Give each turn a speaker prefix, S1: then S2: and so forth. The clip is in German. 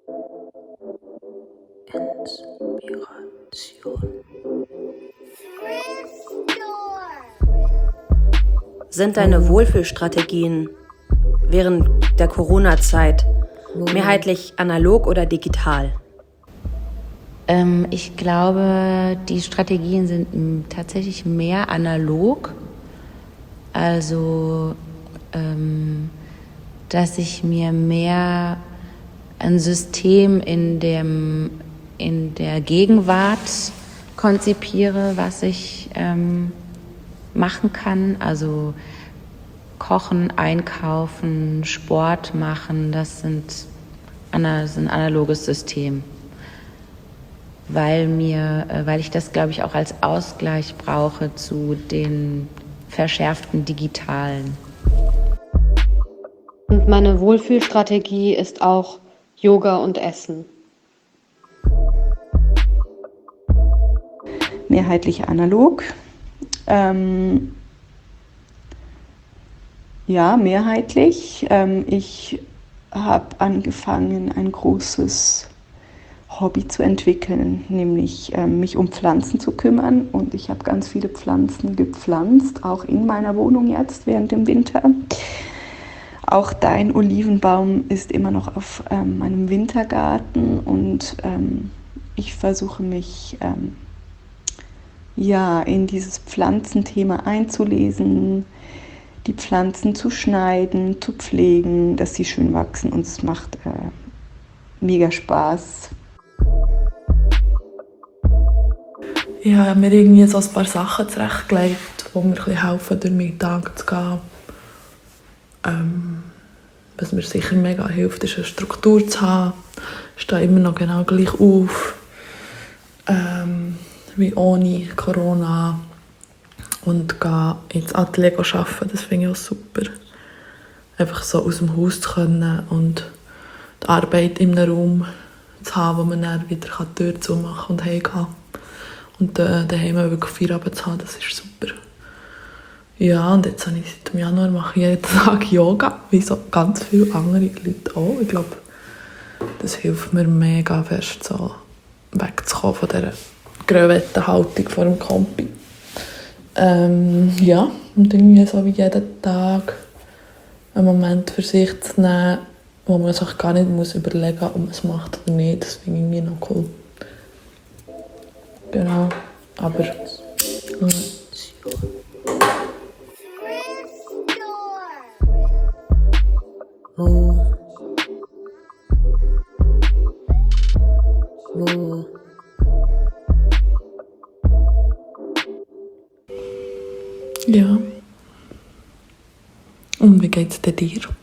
S1: Inspiration. Sind deine Wohlfühlstrategien während der Corona-Zeit mehrheitlich analog oder digital?
S2: Ich glaube, die Strategien sind tatsächlich mehr analog. Also, dass ich mir mehr ein System in der Gegenwart konzipiere, was ich machen kann. Also Kochen, Einkaufen, Sport machen, das ist ein analoges System. Weil ich das, glaube ich, auch als Ausgleich brauche zu den verschärften Digitalen.
S3: Und meine Wohlfühlstrategie ist auch Yoga und Essen.
S4: Mehrheitlich analog. Ja, mehrheitlich. Ich habe angefangen, ein großes Hobby zu entwickeln, nämlich mich um Pflanzen zu kümmern. Und ich habe ganz viele Pflanzen gepflanzt, auch in meiner Wohnung jetzt während dem Winter. Auch dein Olivenbaum ist immer noch auf meinem Wintergarten und ich versuche mich in dieses Pflanzenthema einzulesen, die Pflanzen zu schneiden, zu pflegen, dass sie schön wachsen, und es macht mega Spaß.
S5: Ich habe mir irgendwie so ein paar Sachen zurechtgelegt, die mir ein bisschen helfen, durch meinen Tag zu gehen. Was mir sicher mega hilft, ist eine Struktur zu haben. Ich stehe immer noch genau gleich auf, wie ohne Corona. Und gehe ins Atelier arbeiten, das finde ich auch super. Einfach so aus dem Haus zu können und die Arbeit in einem Raum zu haben, wo man dann wieder die Tür zumachen und heimgehen kann. Und daheim wirklich Feierabend zu haben, das ist super. Ja, und jetzt habe ich seit dem Januar mache ich jeden Tag Yoga, wie so ganz viele andere Leute auch. Ich glaube, das hilft mir mega fest, so wegzukommen von dieser Grövettenhaltung vor dem Kompi. Ja, und irgendwie so wie jeden Tag einen Moment für sich zu nehmen, wo man sich gar nicht überlegen muss, ob man es macht oder nicht. Das finde ich irgendwie noch cool. Genau, aber... Ja. Und wie geht's dir?